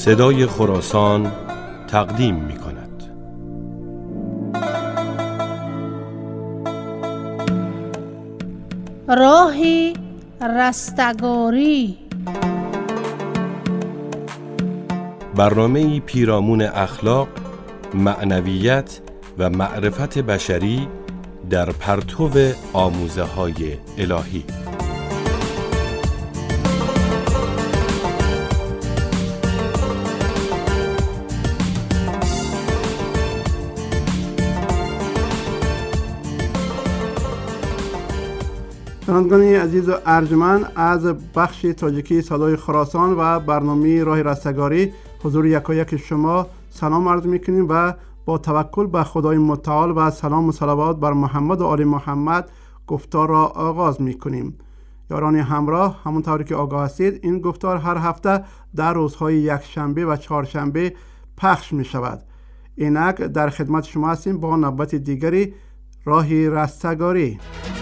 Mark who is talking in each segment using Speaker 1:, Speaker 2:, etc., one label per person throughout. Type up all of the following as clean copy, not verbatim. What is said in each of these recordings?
Speaker 1: صدای خراسان تقدیم می کند.
Speaker 2: راه رستگاری،
Speaker 1: برنامه‌ای پیرامون اخلاق، معنویت و معرفت بشری در پرتو آموزه‌های الهی.
Speaker 3: شنوندگان عزیز و ارجمند، از بخش تاجیکی صدای خراسان و برنامه راه رستگاری حضور یکایک شما سلام عرض میکنیم و با توکل به خدای متعال و سلام و صلوات بر محمد و آل محمد گفتار را آغاز میکنیم. یاران همراه، همونطوری که آگاه هستید این گفتار هر هفته در روزهای یکشنبه و چهارشنبه پخش می شود. اینک در خدمت شما هستیم با نوبت دیگری راه رستگاری.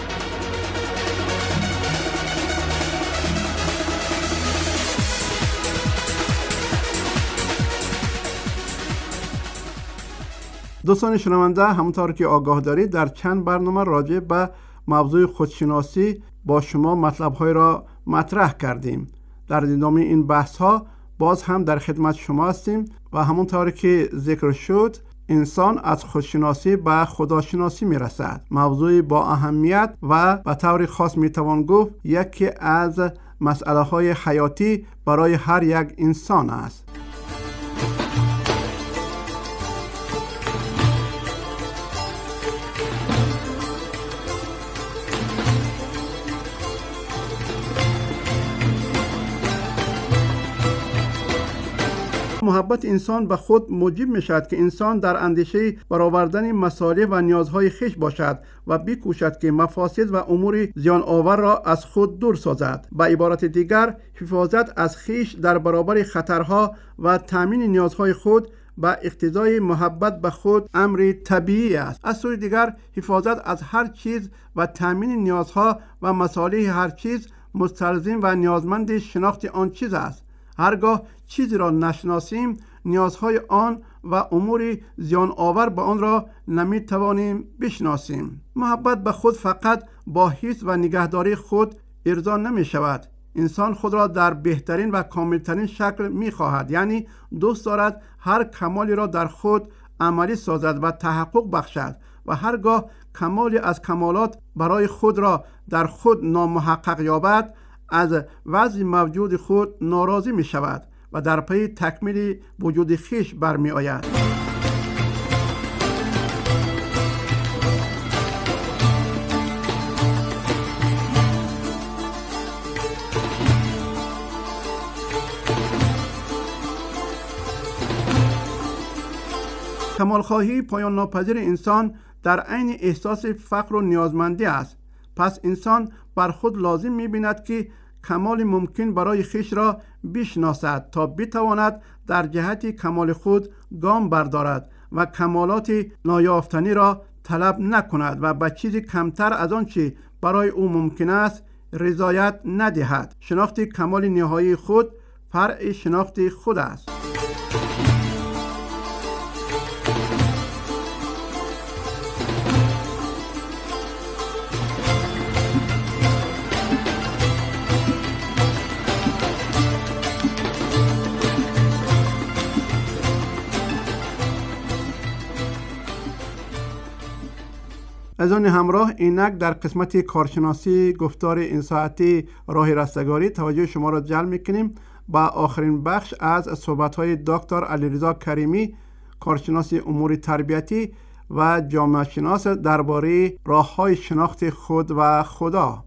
Speaker 3: دوستان شنونده، همونطور که آگاه دارید در چند برنامه راجع به موضوع خودشناسی با شما مطلب‌های را مطرح کردیم. در ادامه این بحث‌ها باز هم در خدمت شما هستیم و همونطور که ذکر شد انسان از خودشناسی به خداشناسی میرسد. موضوع با اهمیت و به طور خاص میتوان گفت یکی از مسئله‌های حیاتی برای هر یک انسان است. محبت انسان به خود موجب می شود که انسان در اندیشه برآوردن مصالح و نیازهای خویش باشد و بکوشد که مفاسد و امور زیان آور را از خود دور سازد. به عبارت دیگر، حفاظت از خویش در برابر خطرها و تامین نیازهای خود به اقتضای محبت به خود امر طبیعی است. از سوی دیگر، حفاظت از هر چیز و تامین نیازها و مصالح هر چیز مستلزم و نیازمند شناخت آن چیز است. هرگاه چیزی را نشناسیم، نیازهای آن و امور زیان آور به آن را نمیتوانیم بشناسیم. محبت به خود فقط با حفظ و نگهداری خود ارضا نمی شود. انسان خود را در بهترین و کاملترین شکل می خواهد، یعنی دوست دارد هر کمالی را در خود عملی سازد و تحقق بخشد و هرگاه کمالی از کمالات برای خود را در خود نامحقق یابد، از وضع موجود خود ناراضی می شود و در پی تکمیل وجود خویش برمی آید. کمالخواهی پایان ناپذیر انسان در عین احساس فقر و نیازمندی است. پس انسان بر خود لازم می بیند که کمال ممکن برای خویش را بشناسد تا بتواند در جهت کمال خود گام بردارد و کمالات نایافتنی را طلب نکند و به چیزی کمتر از آن چه برای او ممکن است رضایت ندهد. شناخت کمال نهایی خود فرع شناخت خود است. از آن همراه اینک در قسمت کارشناسی گفتار این ساعتی راه رستگاری توجه شما را جلب میکنیم با آخرین بخش از صحبت‌های دکتر علیرضا کریمی، کارشناس امور تربیتی و جامعه شناس درباره راه‌های شناخت خود و خدا.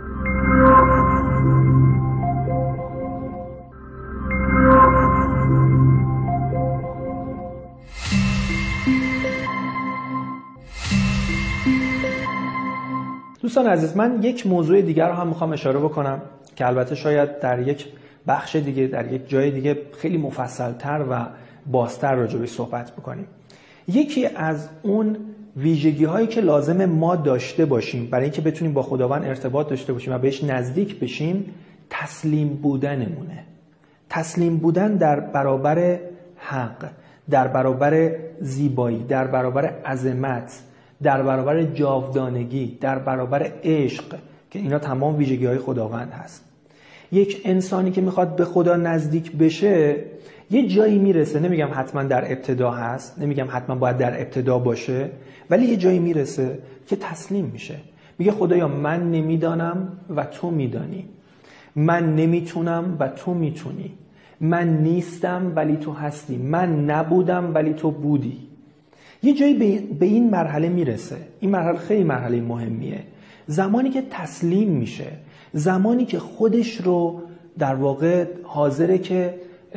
Speaker 4: دوستان عزیز، من یک موضوع دیگر رو هم میخوام اشاره بکنم که البته شاید در یک بخش دیگه، در یک جای دیگه خیلی مفصل‌تر و بازتر راجع بهش صحبت بکنیم. یکی از اون ویژگی هایی که لازم ما داشته باشیم برای اینکه بتونیم با خداوند ارتباط داشته باشیم و بهش نزدیک بشیم، تسلیم بودنمونه. تسلیم بودن در برابر حق، در برابر زیبایی، در برابر عظمت، در برابر جاودانگی، در برابر عشق، که اینا تمام ویژگی‌های خداوند هست. یک انسانی که میخواد به خدا نزدیک بشه یه جایی میرسه، نمیگم حتما در ابتدا هست، نمیگم حتما باید در ابتدا باشه، ولی یه جایی میرسه که تسلیم میشه. میگه خدایا من نمیدانم و تو میدانی، من نمیتونم و تو میتونی، من نیستم ولی تو هستی، من نبودم ولی تو بودی. یه جایی به این مرحله میرسه. این مرحله خیلی مرحله مهمیه. زمانی که تسلیم میشه، زمانی که خودش رو در واقع حاضره که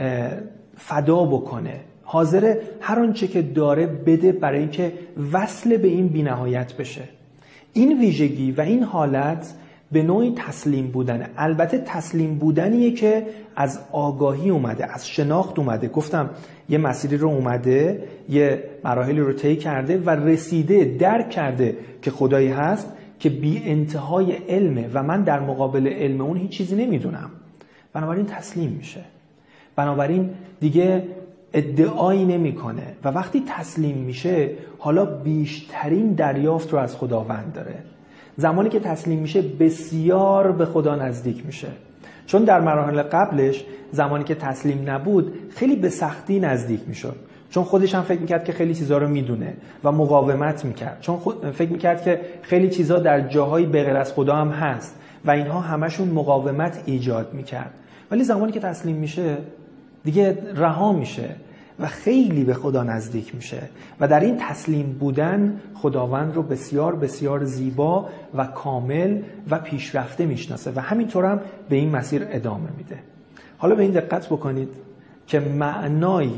Speaker 4: فدا بکنه، حاضره هر آنچه که داره بده برای اینکه وصل به این بی‌نهایت بشه. این ویژگی و این حالت به نوعی تسلیم بودن. البته تسلیم بودنیه که از آگاهی اومده، از شناخت اومده. گفتم یه مسیری رو اومده، یه مراحلی رو طی کرده و رسیده، درک کرده که خدایی هست که بی انتهای علمه و من در مقابل علم اون هیچ چیزی نمیدونم. بنابراین تسلیم میشه، بنابراین دیگه ادعایی نمیکنه و وقتی تسلیم میشه حالا بیشترین دریافت رو از خداوند داره. زمانی که تسلیم میشه بسیار به خدا نزدیک میشه، چون در مراحل قبلش زمانی که تسلیم نبود خیلی به سختی نزدیک میشد، چون خودش هم فکر میکرد که خیلی چیزا رو میدونه و مقاومت میکرد، چون فکر میکرد که خیلی چیزا در جاهای بغیر از خدا هم هست و اینها همشون مقاومت ایجاد میکرد. ولی زمانی که تسلیم میشه دیگه رها میشه و خیلی به خدا نزدیک میشه و در این تسلیم بودن خداوند رو بسیار بسیار زیبا و کامل و پیشرفته میشناسه و همینطور هم به این مسیر ادامه میده. حالا به این دقت بکنید که معنای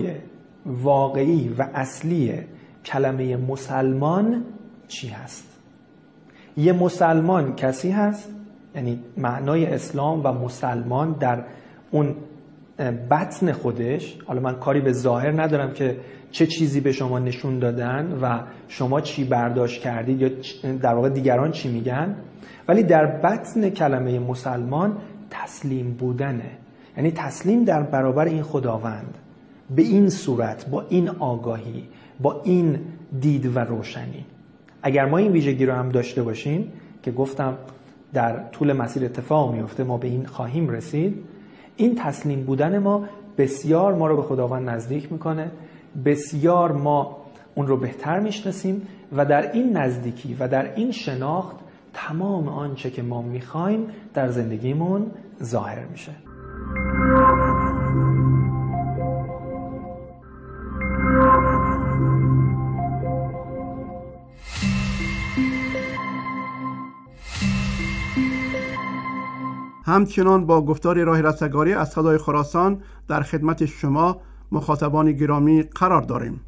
Speaker 4: واقعی و اصلی کلمه مسلمان چی هست. یه مسلمان کسی هست، یعنی معنای اسلام و مسلمان در اون بطن خودش، حالا من کاری به ظاهر ندارم که چه چیزی به شما نشون دادن و شما چی برداشت کردید یا در واقع دیگران چی میگن، ولی در بطن کلمه مسلمان تسلیم بودنه، یعنی تسلیم در برابر این خداوند به این صورت، با این آگاهی، با این دید و روشنی. اگر ما این ویژگی رو هم داشته باشیم که گفتم در طول مسیر اتفاق میفته، ما به این خواهیم رسید، این تسلیم بودن ما بسیار ما رو به خداوند نزدیک میکنه، بسیار ما اون رو بهتر میشناسیم و در این نزدیکی و در این شناخت تمام آنچه که ما میخوایم در زندگیمون ظاهر میشه.
Speaker 3: همچنان با گفتار راه رستگاری از صدای خراسان در خدمت شما مخاطبان گرامی قرار داریم.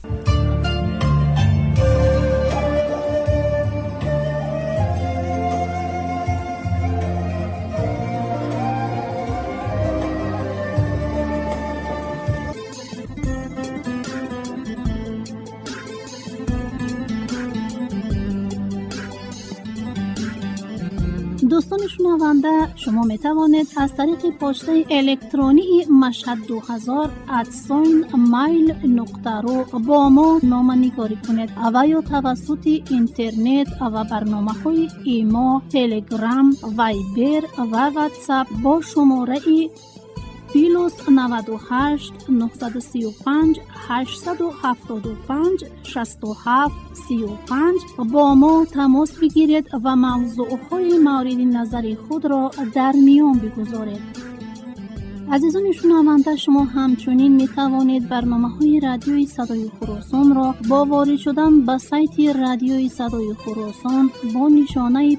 Speaker 2: دوستان شنونده، شما می توانید از طریق پسته الکترونی mashhad2000@mail.ru با ما نامه‌نگاری کنید و یا توسط اینترنت و برنامه‌های ایما، تلگرام، وایبر و واتساپ با شماره +98 935 875 67 35 با ما تماس بگیرید و موضوعهای مورد نظر خود را در میان بگذارید. عزیزان شنونده، شما همچنین می توانید برنامه‌های رادیوی صدای خراسان را با وارد شدن به سایت رادیوی صدای خراسان با نشانه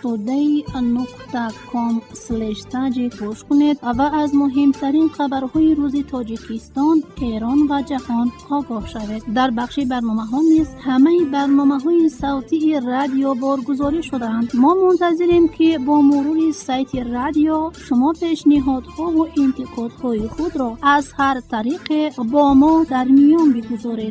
Speaker 2: parstoday.com/tag گوش کنید و از مهمترین خبرهای روز تاجیکستان، ایران و جهان آگاه شوید. در بخش برنامه‌ها نیز همه برنامه‌های صوتی رادیو بارگذاری شده‌اند. ما منتظریم که با مرور سایت رادیو شما پیشنهادها و انتقادهای خود را از هر طریق با ما در میان بگذارید.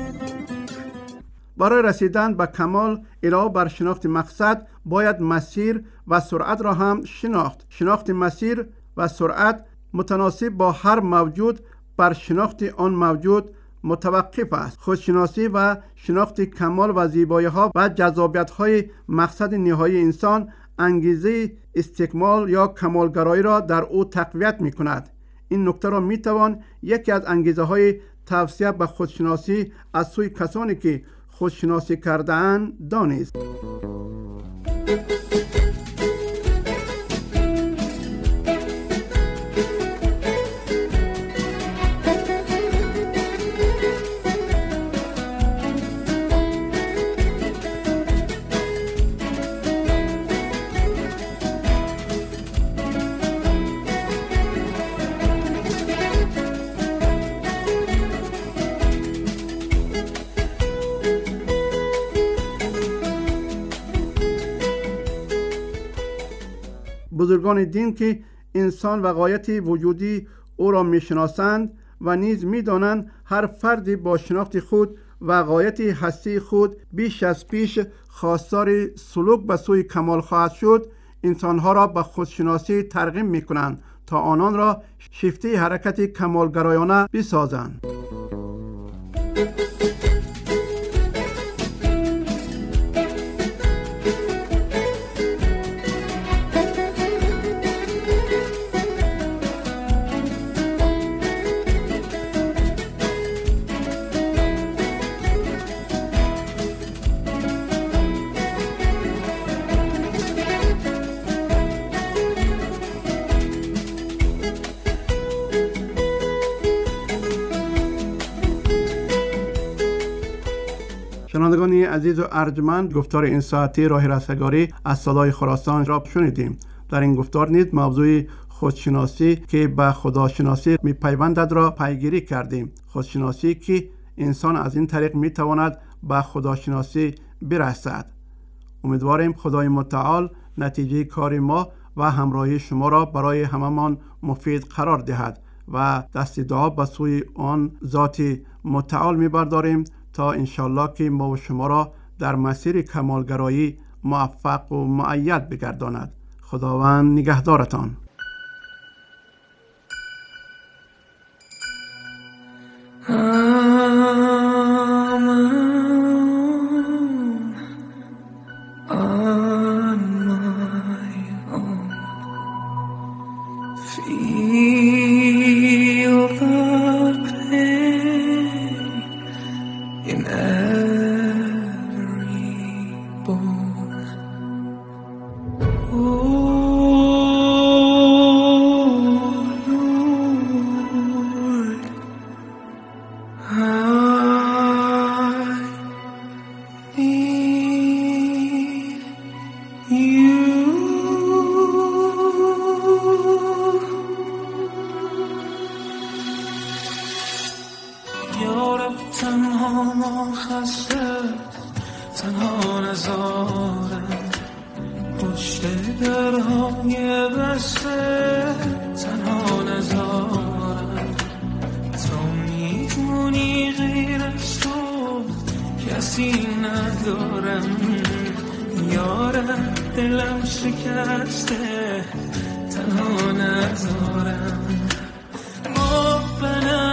Speaker 3: برای رسیدن به کمال علاوه بر شناخت مقصد باید مسیر و سرعت را هم شناخت. شناخت مسیر و سرعت متناسب با هر موجود بر شناخت آن موجود متوقف است. خودشناسی و شناخت کمال و زیبایی‌ها و جذابیت‌های مقصد نهایی انسان انگیزه استکمال یا کمالگرایی را در او تقویت می‌کند. این نکته را می‌توان یکی از انگیزه‌های توصیه به خودشناسی از سوی کسانی که خودشناسی کرده‌اند دانست. بزرگان دین که انسان و غایت وجودی او را میشناسند و نیز میدانند هر فردی با شناخت خود و غایت هستی خود بیش از پیش خواستار سلوک به سوی کمال خواهد شد، انسانها را به خودشناسی ترغیب میکنند تا آنان را شیفته حرکت کمالگرایانه بسازند. شنوندگان عزیز و ارجمند، گفتار این ساعتی راه رستگاری از صدای خراسان را شنیدیم. در این گفتار نیز موضوع خودشناسی که به خداشناسی میپیوندد را پیگیری کردیم. خودشناسی که انسان از این طریق میتواند به خداشناسی برسد. امیدواریم خدای متعال نتیجه کار ما و همراهی شما را برای هممان مفید قرار دهد و دست دعا به سوی آن ذات متعال میبرداریم تا انشالله که ما و شما را در مسیر کمالگرایی موفق و مؤید بگرداند. خداوند نگهدارتان.
Speaker 5: شکسته تنها نذارم.